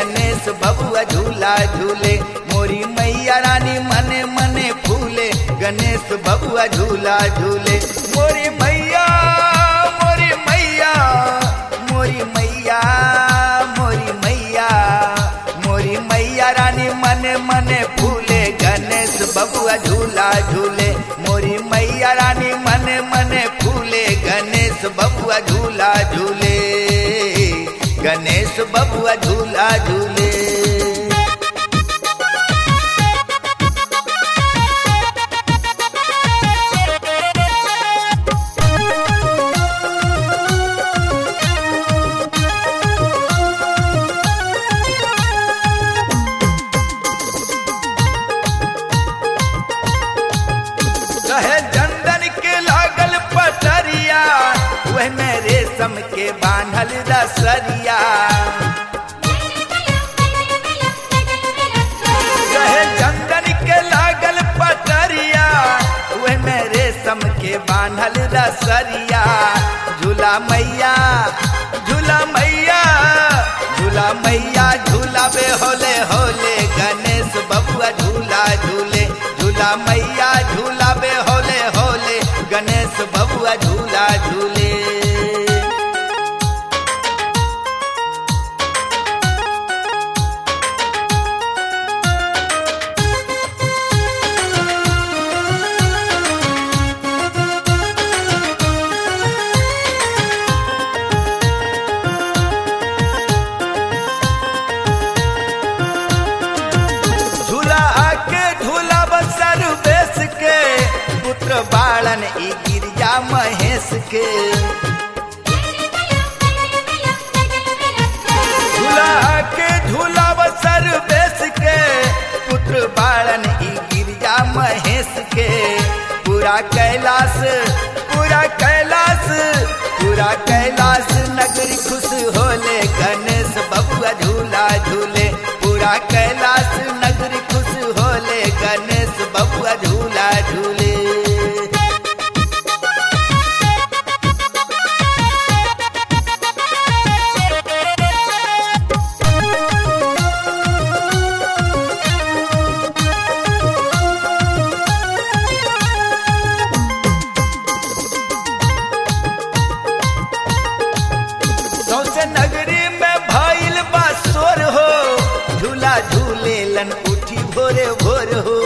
गणेश बबुआ झूला झूले। मोरी मैया रानी मने मने फूले, गणेश बबुआ झूला झूले। मोरी मैया मोरी मैया मोरी मैया मोरी मैया मोरी मैया रानी मने मने फूले, गणेश बबुआ झूला झूले। मोरी मैया रानी मने मने फूले, गणेश बबुआ झूला झूले, गणेश बबुआ झूला झूले। कहे चंदन के लागल पटरिया, वह में रेशम के बांधल रसरिया। कहे चंदन के लागल पटरिया, वह में रेशम के बांधल रसरिया। झूला मैया झूला मैया झूला मैया झूलावे होले होले, गणेश बबुआ झूला झूले। झूला मैया झूलावे होले होले, गणेश बबुआ झूला झूले। पुत्र बालन ई गिरिजा महेश के, झूला के झूला बसर बेस के। पुत्र बालन ई गिरिजा महेश के। पूरा कैलाश पूरा कैलाश पूरा कैलाश नगरी खुश होले, गणेश बबुआ झूला झूले। पूरा कैलाश नगरी खुश होले, गणेश बबुआ झूला झूले। नगरी में भइल बा शोर हो, झूला झूले लन उठी भोरे भोर हो।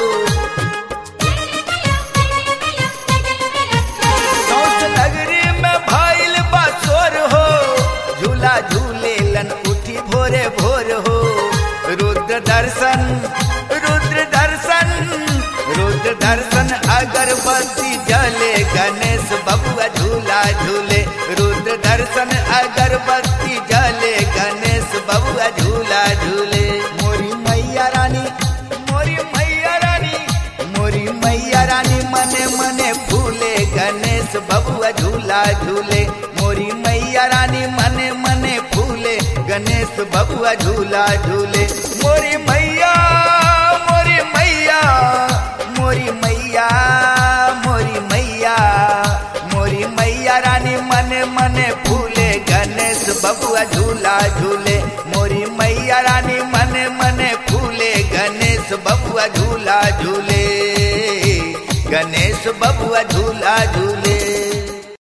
नगरी में भइल बा शोर हो, झूला झूले लन उठी भोरे भोर हो। रुद्र दर्शन रुद्र दर्शन रुद्र दर्शन अगरबत्ती जले, गणेश बबुआ झूला झूले। रुद्र दर्शन अगरबत्ती जले, गणेश बबुआ झूला झूले। मोरी मैया रानी मोरी मैया रानी मोरी मैया रानी मने मने फूले, गणेश बबुआ झूला झूले। मोरी मैया रानी मने मने फूले, गणेश बबुआ झूला झूले। मोरी मैया मोरी मैया मोरी मैया मोरी मैया मोरी मैया रानी मने मने फूले, गणेश बबुआ झूला झूले। मोरी मैया रानी मने मने फूले, गणेश बबुआ झूला झूले, गणेश बबुआ झूला झूले।